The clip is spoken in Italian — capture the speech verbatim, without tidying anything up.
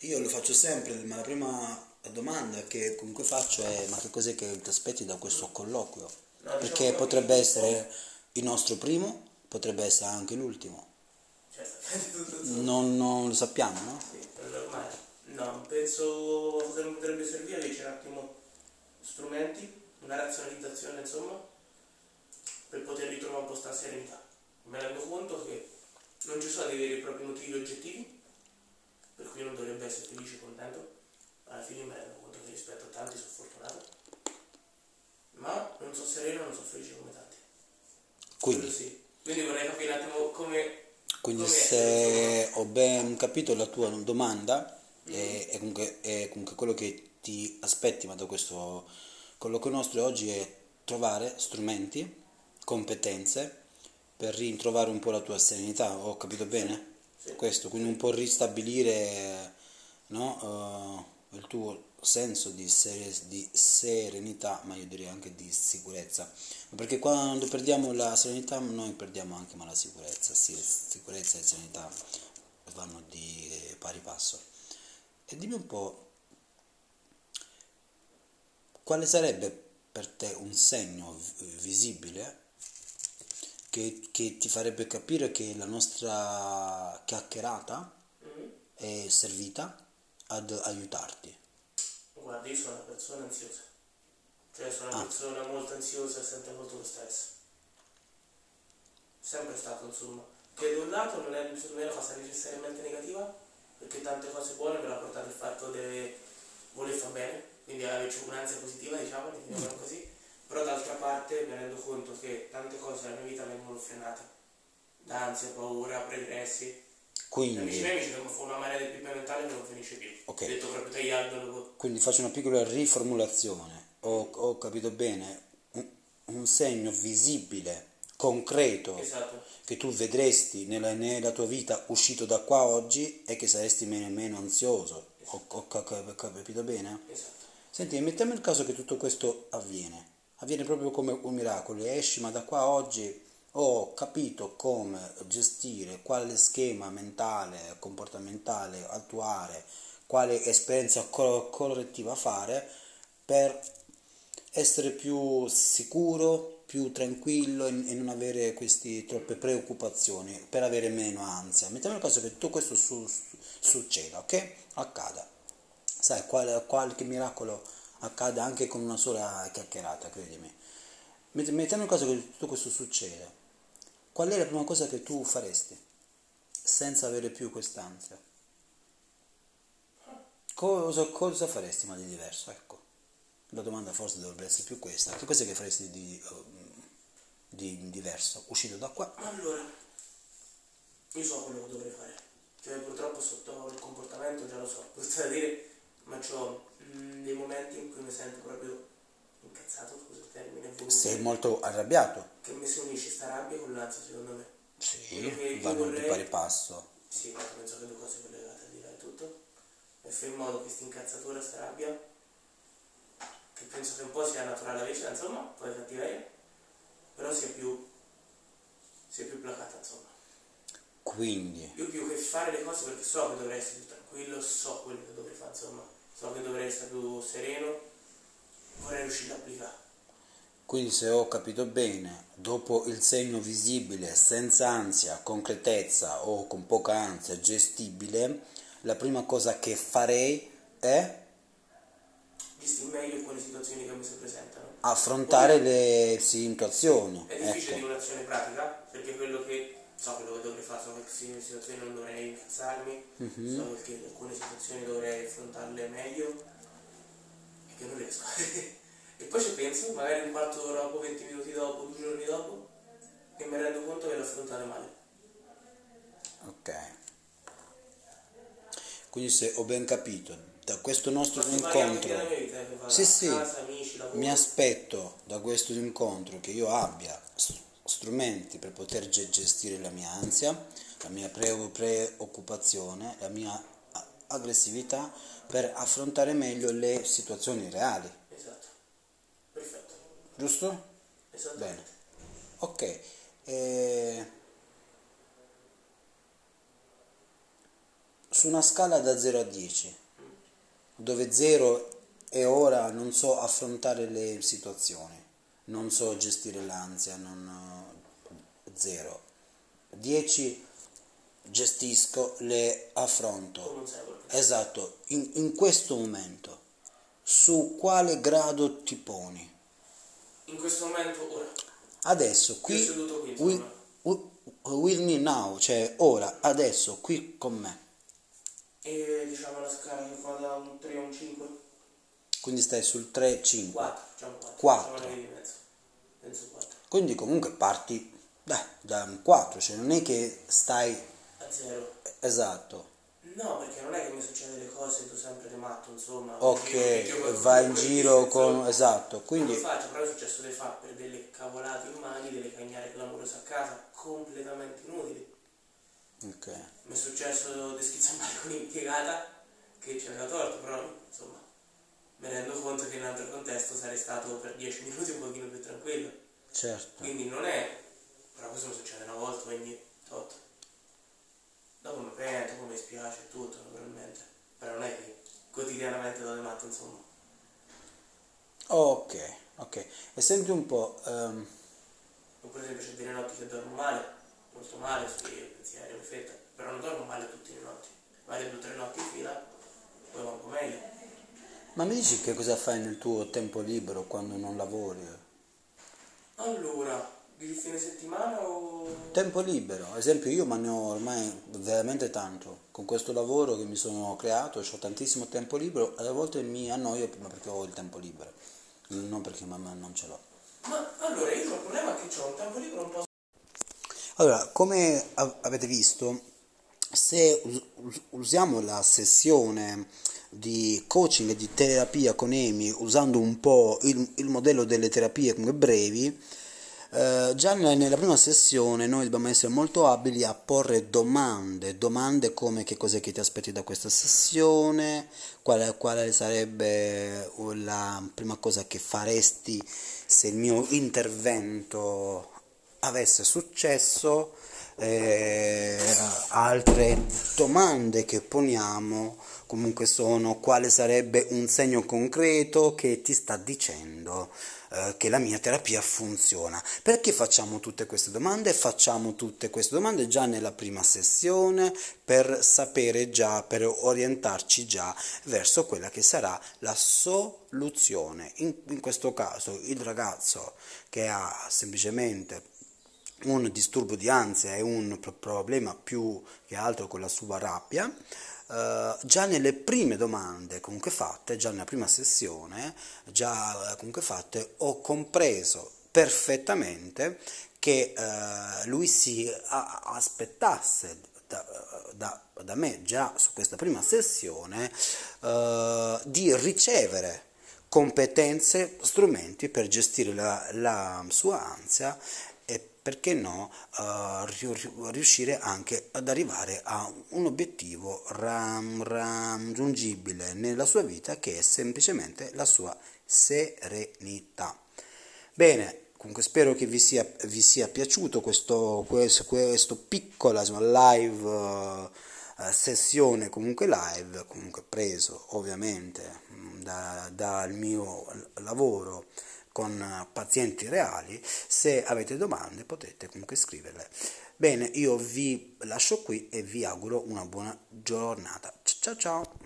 io lo faccio sempre, ma la prima domanda che comunque faccio è: ma che cos'è che ti aspetti da questo colloquio? No, diciamo Perché proprio potrebbe il essere il nostro primo, potrebbe essere anche l'ultimo. Certo, tutto insomma. Non, non lo sappiamo, no? Sì, è normale. No, penso cosa mi potrebbe servire che c'è un attimo strumenti, una razionalizzazione insomma, per poter ritrovare un po' sta serenità. Mi rendo conto che non ci sono dei veri e propri motivi oggettivi, per cui non dovrebbe essere felice e contento. Alla fine mi rendo conto che rispetto a tanti sono fortunato, ma non sono sereno, non sono felice come tanti. Quindi, Quello sì. Quindi vorrei capire un attimo come... quindi come se ho ben capito la tua domanda, Mm. è, è comunque, è comunque quello che ti aspetti ma da questo colloquio nostro oggi è trovare strumenti, competenze per ritrovare un po' la tua serenità, ho capito bene? Sì. Questo, quindi un po' ristabilire, no, eh, il tuo senso di, sere- di serenità, ma io direi anche di sicurezza, perché quando perdiamo la serenità noi perdiamo anche ma la sicurezza, sì, sicurezza e serenità vanno di pari passo. E dimmi un po', quale sarebbe per te un segno visibile che, che ti farebbe capire che la nostra chiacchierata Mm. è servita ad aiutarti? Guarda, io sono una persona ansiosa, cioè sono una Ah, persona molto ansiosa e sente molto lo stress. Sempre stato, insomma. Che da un lato non è, secondo me, una cosa necessariamente negativa, perché tante cose buone me l'ha portato il fatto di voler far bene, quindi averci un'ansia positiva, diciamo, definiamola così. Però d'altra parte mi rendo conto che tante cose nella mia vita vengono frenate da ansia, paura, pregressi. Gli amici quindi, miei mi dicono che fa una marea di pippe mentale che non finisce più. ok, Detto proprio tagliandolo. quindi faccio una piccola riformulazione. Ho, ho capito bene, un, un segno visibile, concreto, Esatto. che tu vedresti nella, nella tua vita uscito da qua oggi è che saresti meno, meno ansioso. Ho, ho ca- ca- capito bene? Esatto. Senti, mettiamo il caso che tutto questo avviene. Avviene proprio come un miracolo. Esci, ma da qua oggi ho capito come gestire, quale schema mentale, comportamentale attuare, quale esperienza cor- correttiva fare per essere più sicuro, più tranquillo e, e non avere queste troppe preoccupazioni, per avere meno ansia. Mettiamo il caso che tutto questo su- su- succeda, ok? Accada. Sai, qual- qualche miracolo accade anche con una sola chiacchierata, credimi. Met- Mettiamo il caso che tutto questo succeda. Qual è la prima cosa che tu faresti senza avere più quest'ansia? Cosa, cosa faresti ma di diverso? Ecco, la domanda forse dovrebbe essere più questa. Che cos'è che faresti di, di diverso? Uscito da qua? Allora, io so quello che dovrei fare. Cioè, purtroppo sotto il comportamento già lo so. Posso da dire, ma ho dei momenti in cui mi sento proprio incazzato, scusa il termine, Sei volute, molto arrabbiato? che mi si unisce sta rabbia con l'ansia, secondo me. Quello che Sì, io vanno di pari vorrei, passo. sì, ma penso che due cose collegate al di là di tutto, e fare in modo che questa incazzatura, sta rabbia, che penso che un po' sia naturale avercela, insomma, poi cattiveria, però sia più, sia più placata, insomma. Quindi, Io più che fare le cose, perché so che dovrei essere più tranquillo, so quello che dovrei fare, insomma, so che dovrei essere più sereno, vorrei riuscire ad applicare. quindi se ho capito bene, dopo il segno visibile, senza ansia, concretezza o con poca ansia, gestibile, la prima cosa che farei è Gestire meglio quelle situazioni che mi si presentano. affrontare Poi le situazioni, è difficile ecco. dire un'azione pratica, perché quello che so quello che dovrei fare, so che in situazioni non dovrei incazzarmi, Mhm. so che alcune situazioni dovrei affrontarle meglio e che non riesco. E poi ci penso, magari un quarto d'ora dopo, venti minuti dopo, due giorni dopo, e mi rendo conto che l'ho affrontate male. Ok. Quindi se ho ben capito, da questo nostro Posso fare anche incontro, nella mia vita, eh, che vado sì a sì, casa, amici, mi lavoro. aspetto da questo incontro che io abbia s- strumenti per poter ge- gestire la mia ansia, la mia pre- preoccupazione, la mia a- aggressività per affrontare meglio le situazioni reali, Esatto, perfetto, giusto? Bene, esattamente. ok. Eh, su una scala da zero a dieci, dove zero è ora non so affrontare le situazioni, non so gestire l'ansia, non zero. dieci gestisco, le affronto. Esatto, in, in questo momento, su quale grado ti poni? In questo momento, ora. Adesso, qui, Io seduto qui, with, with me now, cioè ora, adesso, qui con me. E diciamo la scala che fa da un tre a un cinque. Quindi stai sul tre cinque. quattro, diciamo quattro. quattro. Diciamo di mezzo. Penso quattro. Quindi comunque parti beh, da un quattro, cioè non è che stai... A zero. Esatto. No, perché non è che mi succede le cose tu sempre di matto, insomma. Ok, vai in giro con... Esatto, quindi... Non lo faccio, però è successo di fare per delle cavolate in mani, delle cagnare clamorose a casa, completamente inutili. Ok. Mi è successo di schizzare con un'impiegata che ci aveva torto, però insomma mi rendo conto che in un altro contesto sarei stato per dieci minuti un pochino più tranquillo. Certo. Quindi non è... però questo mi succede una volta, quindi tot. Dopo mi pento, poi mi spiace tutto naturalmente, però non è che quotidianamente do le matte, insomma. Ok, ok. E senti un po'... Um... Oppure se c'è delle notti che dormo male, molto male, sui pensieri, rifletta, però non dormo male tutte le notti, magari due o tre notti in fila, poi va un po' meglio. Ma mi dici che cosa fai nel tuo tempo libero quando non lavori? Allora, il fine settimana o... Tempo libero, ad esempio io ma ne ho ormai veramente tanto, con questo lavoro che mi sono creato, ho tantissimo tempo libero, a volte mi annoio ma perché ho il tempo libero, non perché mamma non ce l'ho. Ma allora io ho il problema che ho un tempo libero un po'... Allora, come avete visto, se usiamo la sessione di coaching e di terapia con Amy usando un po' il, il modello delle terapie come brevi, eh, già nella prima sessione noi dobbiamo essere molto abili a porre domande, domande come che cos'è che ti aspetti da questa sessione, quale, quale sarebbe la prima cosa che faresti se il mio intervento avesse successo, eh, altre domande che poniamo comunque sono quale sarebbe un segno concreto che ti sta dicendo eh, che la mia terapia funziona. Perché facciamo tutte queste domande? Facciamo tutte queste domande già nella prima sessione per sapere già, per orientarci già verso quella che sarà la soluzione. In, in questo caso il ragazzo che ha semplicemente un disturbo di ansia e un problema più che altro con la sua rabbia, eh, già nelle prime domande comunque fatte, già nella prima sessione, già comunque fatte, ho compreso perfettamente che eh, lui si a- aspettasse da, da, da me già su questa prima sessione eh, di ricevere competenze, strumenti per gestire la, la sua ansia e perché no uh, riuscire anche ad arrivare a un obiettivo ram, raggiungibile nella sua vita che è semplicemente la sua serenità. Bene, comunque spero che vi sia, vi sia piaciuto questo, questo, questo piccola insomma, live uh, sessione comunque live, comunque preso ovviamente da, dal mio lavoro con pazienti reali. Se avete domande potete comunque scriverle. Bene, io vi lascio qui e vi auguro una buona giornata. Ciao ciao!